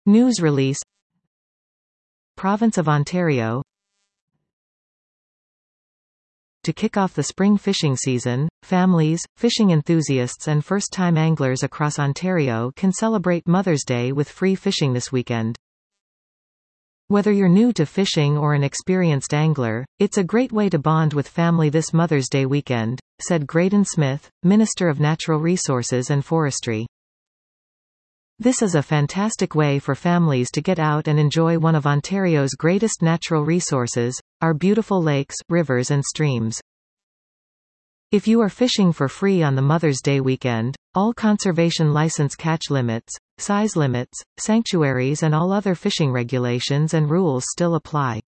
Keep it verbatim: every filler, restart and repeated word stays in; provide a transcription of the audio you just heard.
News release. Province of Ontario. To kick off the spring fishing season, families, fishing enthusiasts and first-time anglers across Ontario can celebrate Mother's Day with free fishing this weekend. Whether you're new to fishing or an experienced angler, it's a great way to bond with family this Mother's Day weekend, said Graydon Smith, Minister of Natural Resources and Forestry. This is a fantastic way for families to get out and enjoy one of Ontario's greatest natural resources, our beautiful lakes, rivers and streams. If you are fishing for free on the Mother's Day weekend, all conservation license catch limits, size limits, sanctuaries and all other fishing regulations and rules still apply.